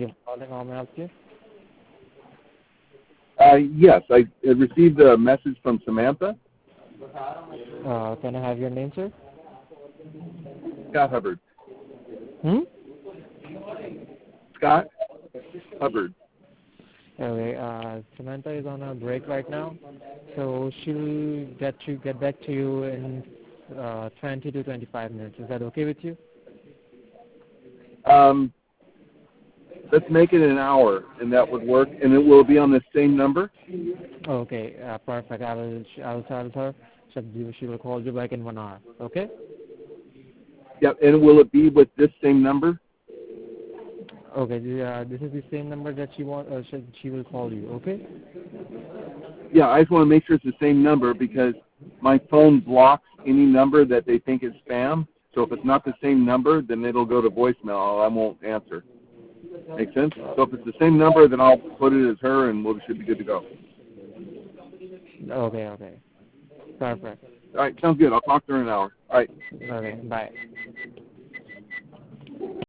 you for calling. How may I help you? Yes, I received a message from Samantha. Can I have your name, sir? Scott Hubbard. Scott Hubbard. Okay, Samantha is on a break right now, so she'll get back to you in 20 to 25 minutes. Is that okay with you? Let's make it an hour, and that would work. And it will be on the same number. Okay, perfect. I will tell her. She will call you back in 1 hour. Okay? Yep. And will it be with this same number? Okay. This is the same number that she will call you. Okay? Yeah, I just want to make sure it's the same number because my phone blocks any number that they think is spam. So if it's not the same number, then it'll go to voicemail. I won't answer. Make sense? So if it's the same number, then I'll put it as her, and we should be good to go. Okay. Perfect. All right, sounds good. I'll talk to her in an hour. All right. Okay, bye.